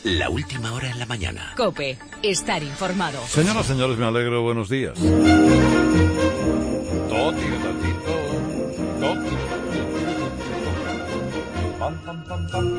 La última hora en la mañana. COPE. Estar informado. Señoras, señores, me alegro. Buenos días. Toti, gatito. Toti. Pam, pam, pam, pam.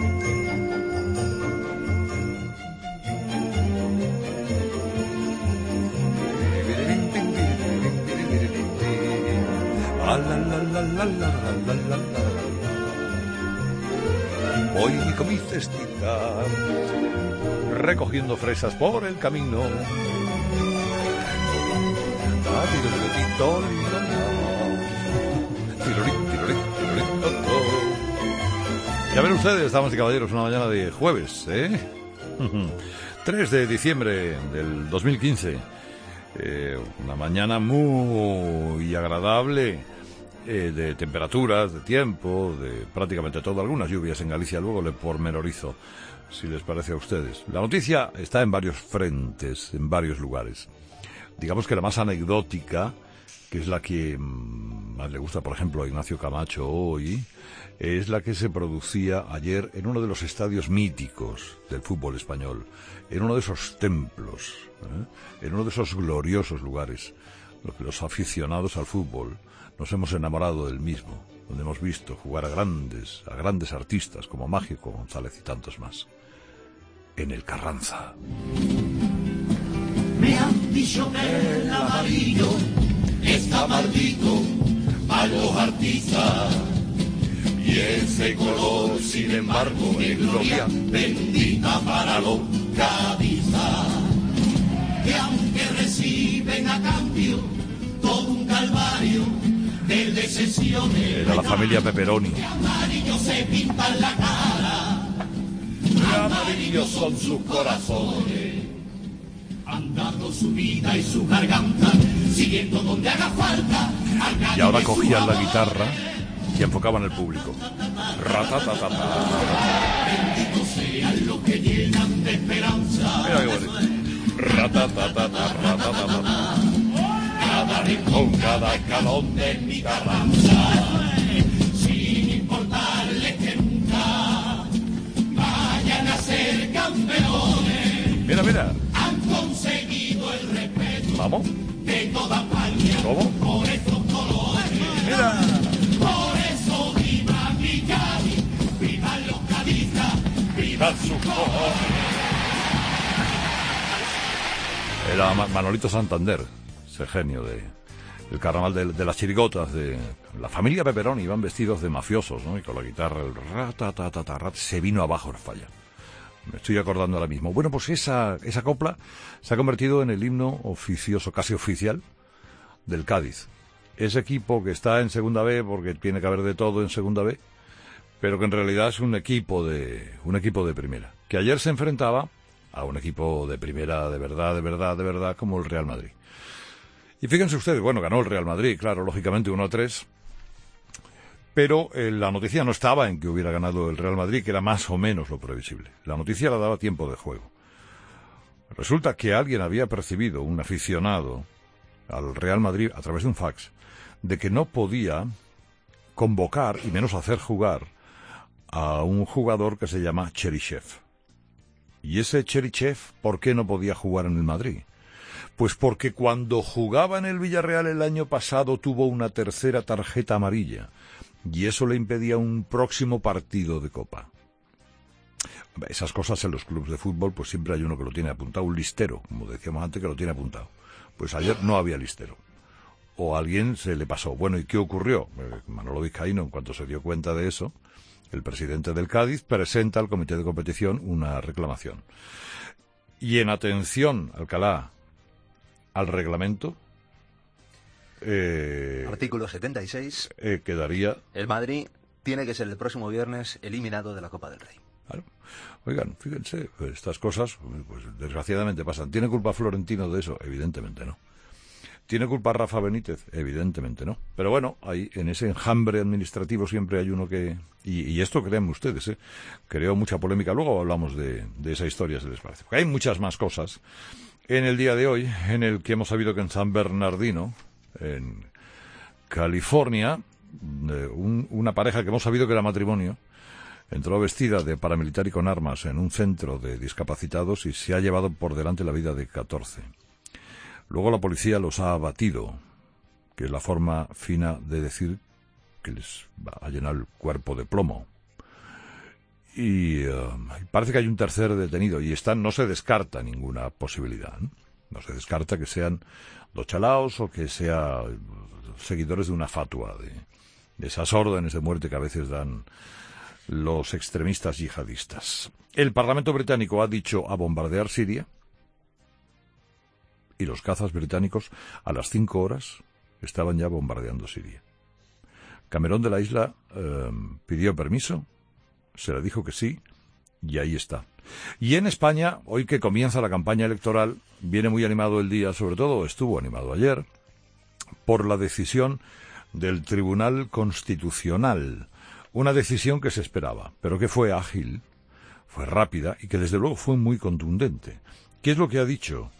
Voy con mi cestita recogiendo fresas por el camino. Ya ven ustedes, damas y caballeros, una mañana de jueves, 3 de diciembre del 2015. Una mañana muy agradable, de temperaturas, de tiempo, de prácticamente todo. Algunas lluvias en Galicia, luego le pormenorizo, si les parece a ustedes. La noticia está en varios frentes, en varios lugares. Digamos que la más anecdótica, que es la que más le gusta, por ejemplo, a Ignacio Camacho hoy, es la que se producía ayer en uno de los estadios míticos del fútbol español, en uno de esos templos, en uno de esos gloriosos lugares, los aficionados al fútbol nos hemos enamorado del mismo, donde hemos visto jugar a grandes artistas como Mágico González y tantos más. En el Carranza. Me han dicho que el amarillo está maldito a los artistas, y ese color, sin embargo, es gloria bendita para los cadizas, que aunque reciben a cambio todo un calvario de decepciones. Era la familia Pepperoni. De amarillo se pintan la cara, amarillos son sus corazones, andando su vida y su garganta, siguiendo donde haga falta. Y ahora cogían la guitarra y enfocaban el público. Ratatatata. Bendito sean los que llenan de esperanza. Mira qué bonito. Ratatatata, ratatatata. Cada rincón, cada escalón de mi Carranza, sin importarles que nunca vayan a ser campeones. Mira, mira. Han conseguido el respeto. Vamos. De toda España. ¿Cómo? Por estos colores. Mira. Por eso viva mi Cádiz, vivan los cadistas, vivan sus colores. Era Manolito Santander, ese genio del carnaval de las chirigotas, de la familia Pepperoni. Iban vestidos de mafiosos, ¿no? Y con la guitarra, el ratatatatata, se vino abajo el falla. Me estoy acordando ahora mismo. Bueno, pues esa copla se ha convertido en el himno oficioso, casi oficial, del Cádiz. Ese equipo que está en Segunda B, porque tiene que haber de todo en Segunda B, pero que en realidad es un equipo de primera, que ayer se enfrentaba a un equipo de primera de verdad, como el Real Madrid. Y fíjense ustedes, bueno, ganó el Real Madrid, claro, lógicamente 1-3, pero la noticia no estaba en que hubiera ganado el Real Madrid, que era más o menos lo previsible. La noticia la daba tiempo de juego. Resulta que alguien había percibido, un aficionado al Real Madrid, a través de un fax, de que no podía convocar, y menos hacer jugar, a un jugador que se llama Cherichev. ¿Y ese Cherichev por qué no podía jugar en el Madrid? Pues porque cuando jugaba en el Villarreal el año pasado tuvo una tercera tarjeta amarilla, y eso le impedía un próximo partido de Copa. Esas cosas en los clubes de fútbol, pues siempre hay uno que lo tiene apuntado, un listero, como decíamos antes, que lo tiene apuntado. Pues ayer no había listero. O a alguien se le pasó. Bueno, ¿y qué ocurrió? Manolo Vizcaíno, en cuanto se dio cuenta de eso, el presidente del Cádiz presenta al comité de competición una reclamación. Y en atención, Alcalá, al reglamento, artículo 76, quedaría... el Madrid tiene que ser el próximo viernes eliminado de la Copa del Rey. Claro. Oigan, fíjense, estas cosas, pues desgraciadamente pasan. ¿Tiene culpa Florentino de eso? Evidentemente no. ¿Tiene culpa Rafa Benítez? Evidentemente no. Pero bueno, ahí en ese enjambre administrativo siempre hay uno que... Y esto, créanme ustedes, creó mucha polémica. Luego hablamos de esa historia, si les parece. Porque hay muchas más cosas en el día de hoy, en el que hemos sabido que en San Bernardino, en California, una pareja que hemos sabido que era matrimonio, entró vestida de paramilitar y con armas en un centro de discapacitados y se ha llevado por delante la vida de 14. Luego la policía los ha abatido, que es la forma fina de decir que les va a llenar el cuerpo de plomo. Y parece que hay un tercer detenido y no se descarta ninguna posibilidad. No se descarta que sean los chalaos o que sean seguidores de una fatua, de esas órdenes de muerte que a veces dan los extremistas yihadistas. El Parlamento británico ha dicho a bombardear Siria y los cazas británicos a las 5 horas estaban ya bombardeando Siria. Cameron de la Isla pidió permiso, se le dijo que sí, y ahí está. Y en España, hoy que comienza la campaña electoral, viene muy animado el día, sobre todo estuvo animado ayer, por la decisión del Tribunal Constitucional. Una decisión que se esperaba, pero que fue ágil, fue rápida y que desde luego fue muy contundente. ¿Qué es lo que ha dicho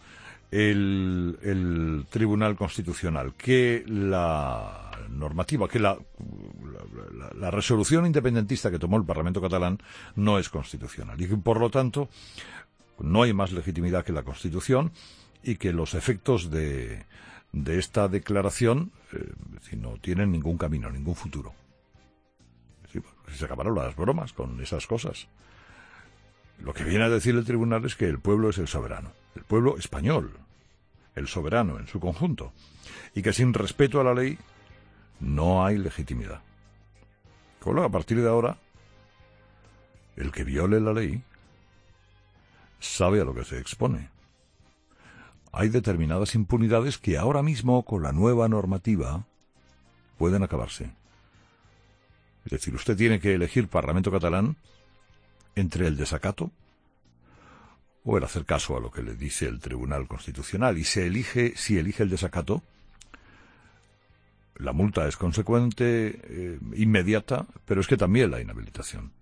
el Tribunal Constitucional? Que la normativa, que la resolución independentista que tomó el Parlamento catalán no es constitucional y que por lo tanto no hay más legitimidad que la Constitución y que los efectos de esta declaración no tienen ningún camino, ningún futuro. Sí, se acabaron las bromas con esas cosas. Lo que viene a decir el tribunal es que el pueblo es el soberano, el pueblo español, el soberano en su conjunto, y que sin respeto a la ley no hay legitimidad. Con lo, a partir de ahora, el que viole la ley sabe a lo que se expone. Hay determinadas impunidades que ahora mismo, con la nueva normativa, pueden acabarse. Es decir, usted tiene que elegir Parlamento catalán entre el desacato o el hacer caso a lo que le dice el Tribunal Constitucional. Y si elige el desacato, la multa es consecuente, inmediata, pero es que también la inhabilitación.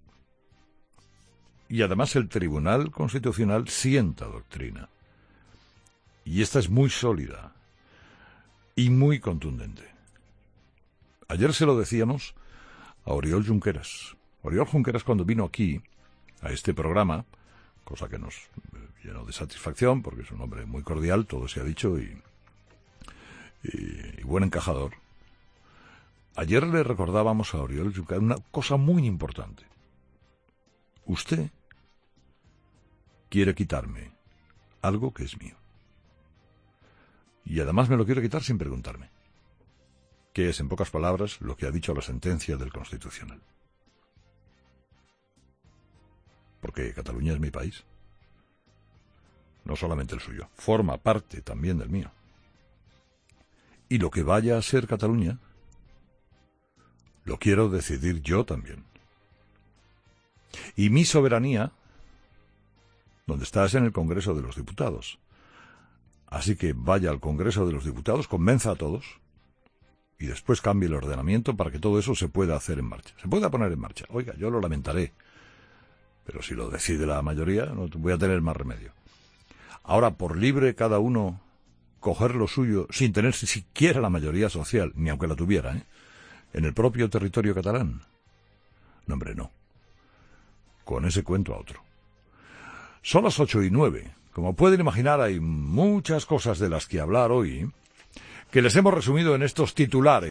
Y además el Tribunal Constitucional sienta doctrina. Y esta es muy sólida y muy contundente. Ayer se lo decíamos a Oriol Junqueras. Oriol Junqueras, cuando vino aquí a este programa, cosa que nos llenó de satisfacción, porque es un hombre muy cordial, todo se ha dicho, y buen encajador. Ayer le recordábamos a Oriol Junqueras una cosa muy importante. Usted quiere quitarme algo que es mío. Y además me lo quiere quitar sin preguntarme. Que es, en pocas palabras, lo que ha dicho la sentencia del Constitucional. Porque Cataluña es mi país. No solamente el suyo. Forma parte también del mío. Y lo que vaya a ser Cataluña, lo quiero decidir yo también. Y mi soberanía, donde está, es en el Congreso de los Diputados. Así que vaya al Congreso de los Diputados, convenza a todos, y después cambie el ordenamiento para que todo eso se pueda hacer en marcha. Se pueda poner en marcha. Oiga, yo lo lamentaré, pero si lo decide la mayoría, no voy a tener más remedio. Ahora, por libre cada uno coger lo suyo, sin tener siquiera la mayoría social, ni aunque la tuviera, en el propio territorio catalán. No, hombre, no. Con ese cuento a otro. Son las 8:09. Como pueden imaginar, hay muchas cosas de las que hablar hoy, que les hemos resumido en estos titulares.